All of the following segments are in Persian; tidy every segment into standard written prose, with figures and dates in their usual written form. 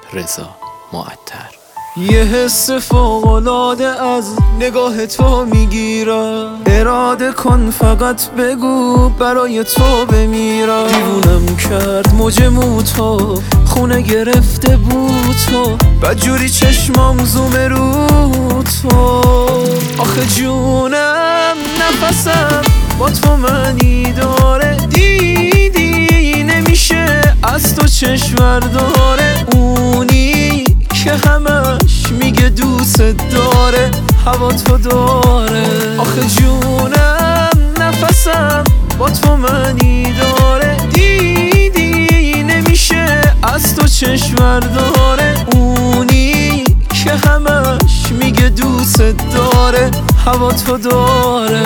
رضا معطر. یه حس فوق‌العاده از نگاه تو میگیرم، اراده کن فقط بگو برای تو بمیرم. دیوونم کرد موج موتو، خونه گرفته بود تو، بدجوری چشمام زومه رو تو. آخه جونم نفسم با تو معنی داره، دیدی نمیشه از تو چشم داره. اونی که همش میگه دوست داره، هوا تو داره. آخه جونم نفسم با تو معنی داره، دیدی نمیشه از تو چشم داره. اونی که همش میگه دوست داره، هوا تو داره.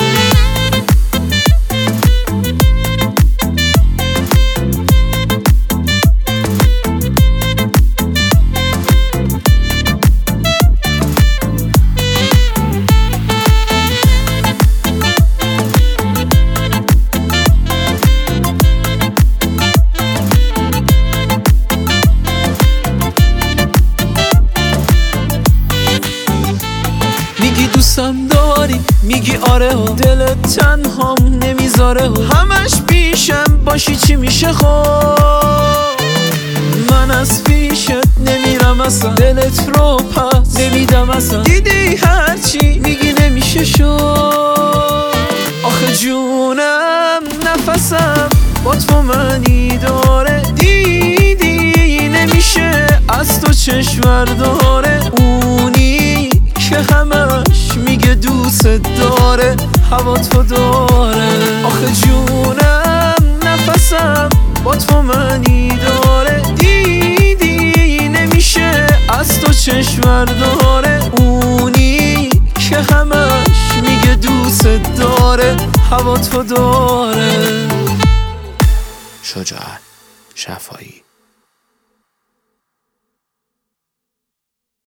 میگی دوستم داری، میگی آره ها، دلت تنهام نمیذاره ها. همش پیشم باشی چی میشه خب، من از پیشت نمیرم اصلا، دلت رو پس نمیدم اصلا. دیدی هرچی میگی نمیشه شد. آخه جونم نفسم با تو معنی داره، دیدی نمیشه از تو چشم داره. اونی که همش میگه دوست داره، هوا تو داره. آخه جونم نفسم با تو معنی داره، دیدی نمیشه از تو چشم داره. اونی که همش میگه دوست داره، هوا تو داره. شجاعت شفایی.